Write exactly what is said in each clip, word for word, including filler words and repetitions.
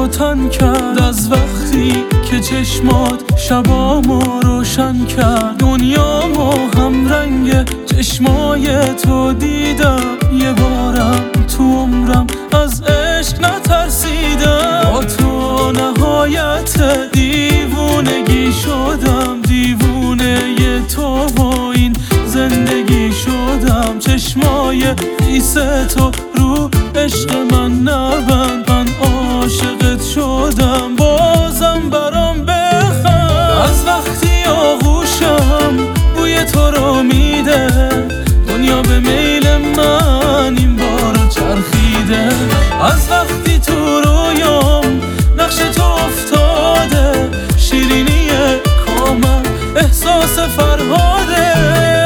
تو تن کرد. از وقتی که چشمات شبامو روشن کرد، دنیامو هم رنگ چشمای تو دیدم. یه بارم تو عمرم از عشق نترسیدم. با تو نهایت دیوونگی شدم، دیوونه ی تو و این زندگی شدم. چشمای خیس تو رو عشق من نبند، من عاشقت شدم. بازم برام بخند. از وقتی آغوشم بوی تو رو میده، دنیا به میل من این بار چرخیده. از وقتی تو رویام نقش تو افتاده، شیرینی کامم احساس فرهاده.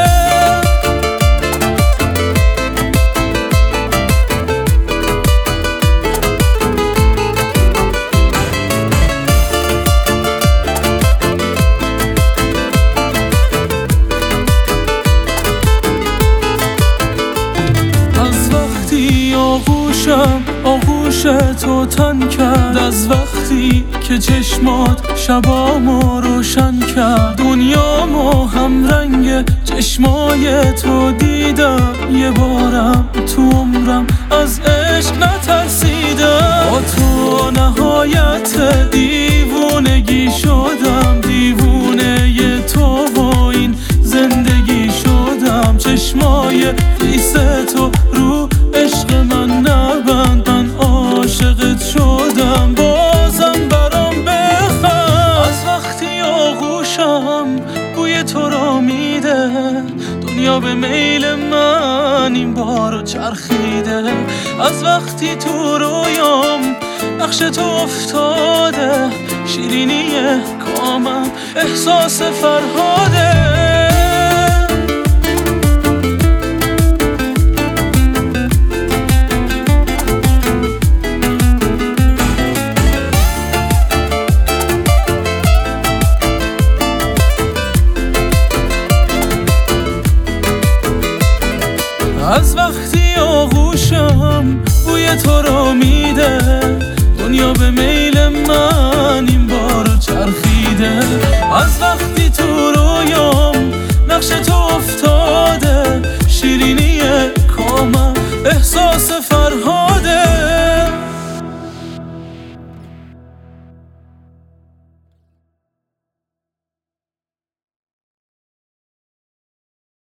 آغوشم آغوش تو تن کرد. از وقتی که چشمات شبامو روشن کرد، دنیامو هم رنگ چشمای تو دیدم. یه بارم تو عمرم از عشق نترسیدم. با تو نهایت دیوونگی شدم، دیوونه ی تو و این زندگی شدم. چشمای خیس تو رو عشق من نبند، من عاشقت شدم. بازم برام بخند. از وقتی آغوشم بوی تو رو میده، دنیا به میل من این بار چرخیده. از وقتی تو رویام نقش تو افتاده، شیرینی کامم احساس فرهاده. از وقتی آغوشم بوی تو رو میده، دنیا به میل من این بار چرخیده. از وقتی تو رویام نقش تو افتاده، شیرینی کامم احساس فرهاده.